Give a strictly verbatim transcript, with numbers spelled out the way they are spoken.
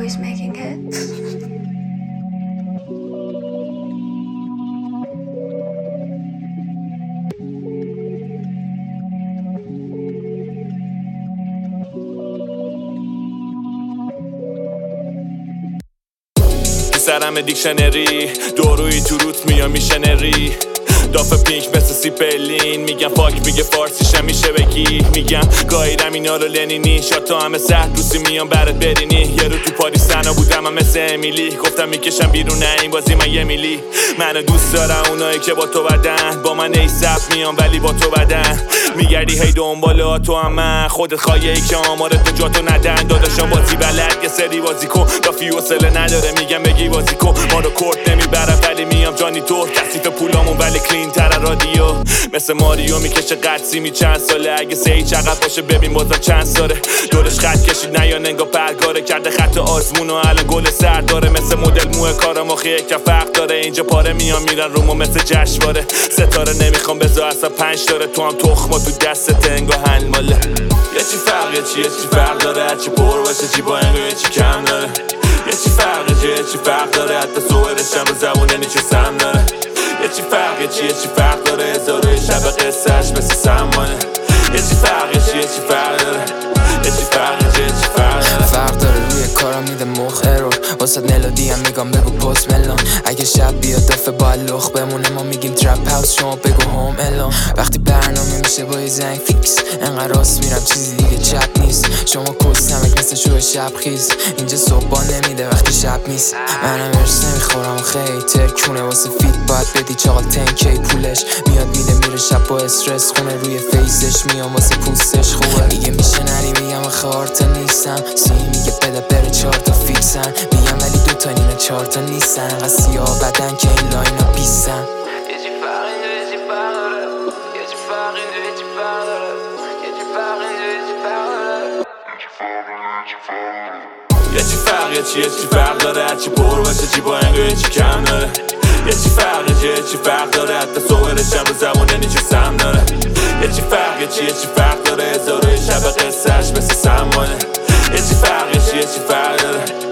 always making hits. سرم دیکشنری دوروی تو روت میام میشنری داف پینک مثل سیپلین میگم فاک میگه فارسیشم میشه بگی میگم گاییدم اینا رو لنینی شاتا همه سر دوستی میام برات برینی یه رو تو پاریس تنها بودم هم مثل امیلی گفتم میکشم بیرون نه این بازی من یه میلی منو دوست دارم اونایی که با تو بدن با من ای سب میام ولی با تو بدن میگردی هی دنبال تو هم من خودت خواهی که آمارت جاتو ندن داداشم بازی بلد یه سری بازی کن دافی حوصله نداره میگم بگی بازی کن ما رو کورت نمیبرم ولی میام جانی تو کثیف پولامون ولی کلین تر رادیو مثل ماریو میکشه قدسی می چند ساله اگه سه چقدر باشه ببین بازم چند ساله دورش خط کشید نه یا نگا پرگاره کرده خط آزمون و الان گل سر داره مثل مدل موه کارم آخه یکم فرق داره اینجا پاره میان میرن رومو مثل جشنواره ستاره نمیخوام بذار اصلا پنج داره تو هم تخما تو دستت انگا هنماله یه چی فرق یه چی یه چی فرق داره هرچی پر باشه چی با انگا یه چی کم داره یه چی فرق یه چی یه چی فرق داره حتی صورتش هم رو زبون یعنی چه سم داره یه چی فرق یه چی یه چی فرق داره هزار و شب قصهش مثل سمانه یه چی فرق یه چی یه چی فرق داره یه چی فرق یه چی یه چی فرق داره فرق داره روی کارم میده مخ ارور واسه ملودی هم میگم بگو پست ملون اگه شب بیاد دفعه باید لخ بمونه ما میگیم ترپ هاوس شما بگو هوم الون وقتی برنامه میشه با یه زنگ فیکس انقدر راست میرم چیزی دیگه چپ نیست شما کس نمک مثل شو شب خیز اینجا صبح نمیده وقتی شب نیست منم ارس نمیخورم خیلی ترکونه واسه فیت باید بدی چاقال تنکی پولش میاد میده میره شب با استرس خونه روی فیسش میام واسه پوستش خوبه میگه میشه نری میگم خارتا نیستم سی میگه بده بره چهار تا فیکسن میگم ولی دوتا نیمه چهار تا نیستن انقدر سیاه بدن که این لاین ها بیستن یه چی فرق اینجا یه چی فرق داره یه چی فرق اینجا یه چی فرق داره یه چی فرق اینجا یه چی فرق داره یه چی فرق یه چی یه چی فرق داره هرچی پر باشه چی با انگا یه چی کم داره یه چی فرق یه چی یه چی فرق داره حتی صورتش هم رو زبون یعنی چه سم داره یه چی فرق یه چی یه چی فرق داره هزار و شب قصهش مثل سمانه یه چی فرق یه چی یه چی فرق داره